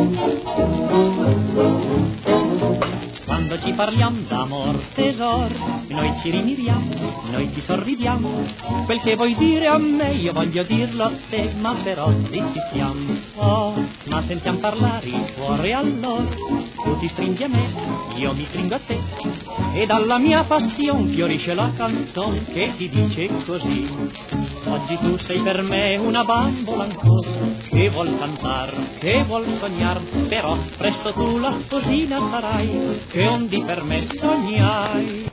Quando ci parliamo d'amor, tesor, noi ci rimiriamo, noi ci sorridiamo. Quel che vuoi dire a me, io voglio dirlo a te, ma però zitti siamo. Oh, ma sentiamo parlare il cuore allora, tu ti stringi a me, io mi stringo a te, e dalla mia passione fiorisce la canzone che ti dice così. Oggi tu sei per me una bambola ancora, che vuol cantar, che vuol sognar, però presto tu la sposina sarai, che ondi per me sognai.